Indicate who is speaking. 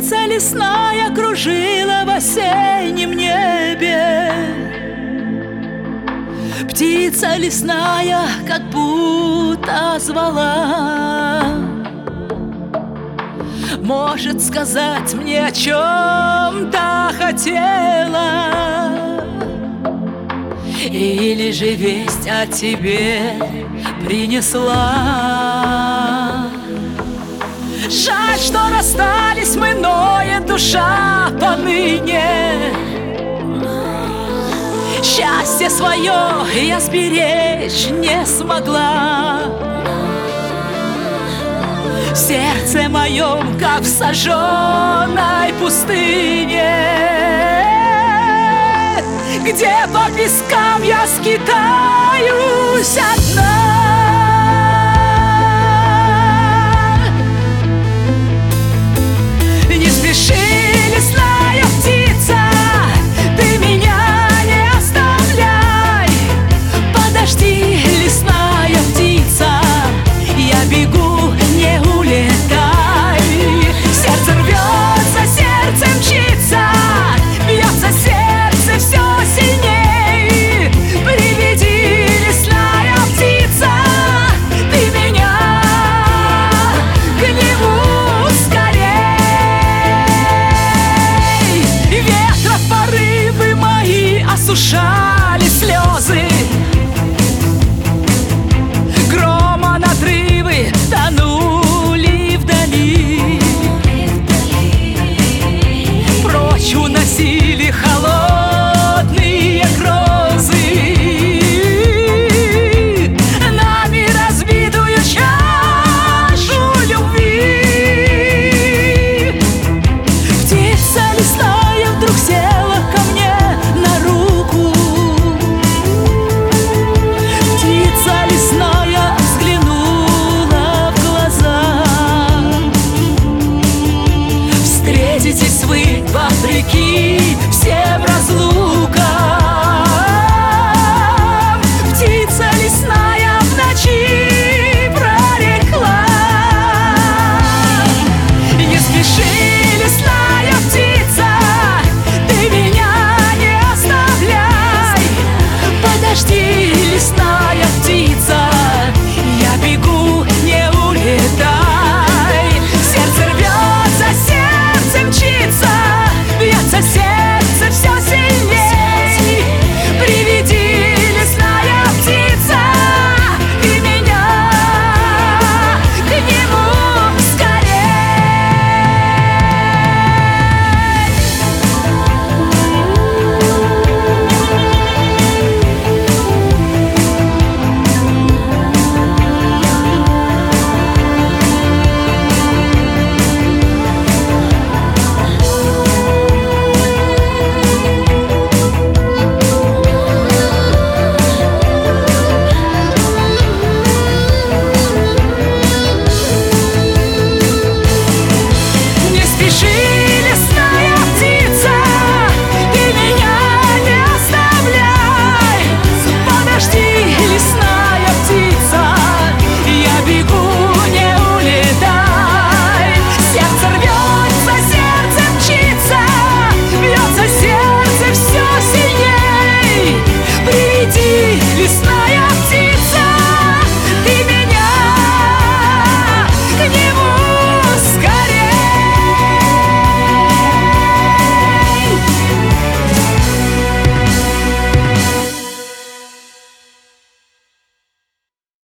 Speaker 1: Птица лесная кружила в осеннем небе. Птица лесная как будто звала. Может сказать мне, о чем-то хотела, или же весть о тебе принесла. Жаль, что расстались мы, ноет душа поныне. Счастье свое я сберечь не смогла. В сердце моем, как в сожженной пустыне, где по пескам я скитаюсь одна. Не спеши, лесная птица, ты меня не оставляй. Подожди, лесная птица, я бегу, не улетай. Сердце рвется, сердце мчится, бьется сердце все сильней. Приведи, лесная птица, ты меня к нему скорей. Ветра порывы мои осушали слезы.